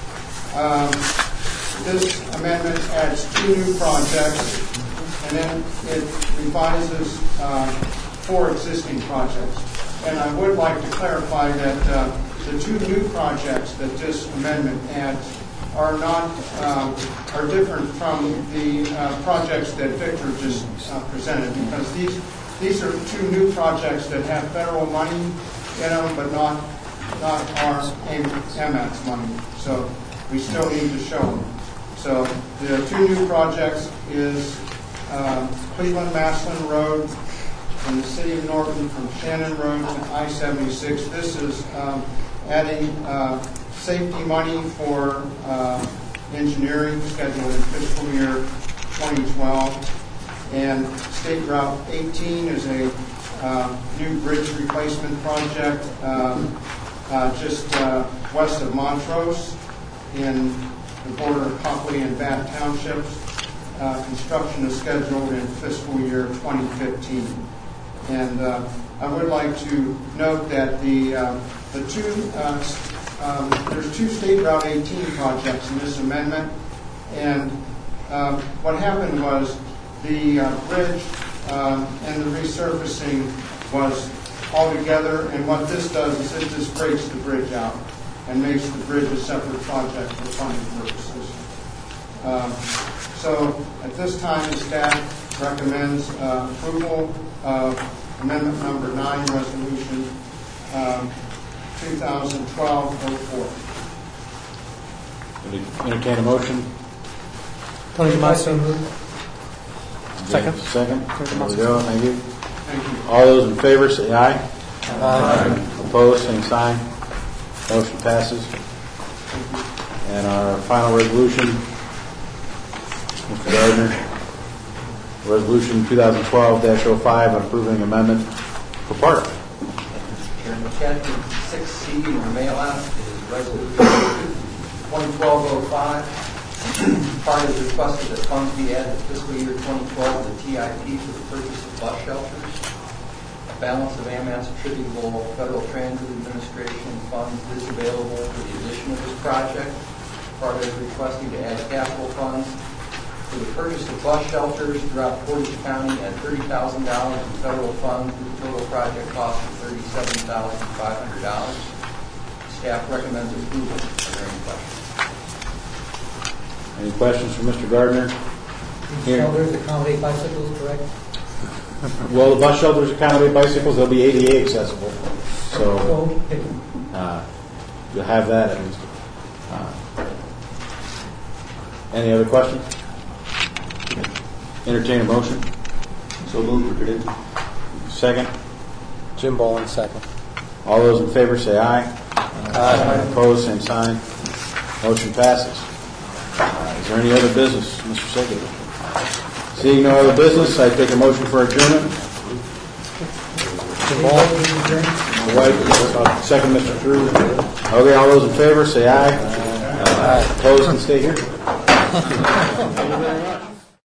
Um, this amendment adds two new projects, and then it revises uh, four existing projects. And I would like to clarify that uh, the two new projects that this amendment adds are not um, are different from the uh, projects that Victor just uh, presented, because these these are two new projects that have federal money in them, but not not our M A T S money. So we still need to show them. So the two new projects is um, Cleveland Maslin Road in the city of Norton from Shannon Road to I seventy-six. This is um, adding uh, safety money for uh, engineering scheduled in fiscal year twenty twelve. And State Route eighteen is a uh, new bridge replacement project um, uh, just uh, west of Montrose in the border of Copley and Bath Townships. Uh, construction is scheduled in fiscal year twenty fifteen. And uh, I would like to note that the uh, the two uh, um, there's two State Route eighteen projects in this amendment, and uh, what happened was the uh, bridge um, and the resurfacing was all together, and what this does is it just breaks the bridge out and makes the bridge a separate project for funding purposes. Um, so at this time, the staff recommends uh, approval of amendment number nine, resolution um, twenty twelve oh four. Entertain a motion. Tony Tomaso. Second. Second. There we go. Thank you. Thank you. All those in favor say aye. Aye. Opposed, same sign. Motion passes. And our final resolution, Mister Gardner. Resolution twenty twelve dash oh five on approving amendment for part. Mister Chairman, attachment six C in your mail out is resolution twenty twelve oh five. Part has requested that funds be added to fiscal year twenty twelve to the T I P for the purchase of bus shelters. A balance of A M A T's attributable Federal Transit Administration funds is available for the addition of this project. Part is requesting to add capital funds for the purchase of bus shelters throughout Portage County at thirty thousand dollars in federal funds, with the total project cost of thirty-seven thousand five hundred dollars. Staff recommends approval. Are there any questions? Any questions for Mister Gardner? These shelters accommodate bicycles, correct? Well, the bus shelters accommodate bicycles. They'll be A D A accessible. So uh, you'll have that at least. Uh, any other questions? Entertain a motion. So moved for today. Second. Jim Boland, second. All those in favor say aye. Aye. Opposed, same sign. Motion passes. Uh, Is there any other business, Mister Secretary? Seeing no other business, I take a motion for adjournment. My wife, uh, second, Mister Drew. Okay, all those in favor, say aye. Aye. Opposed, can stay here. Thank you very much.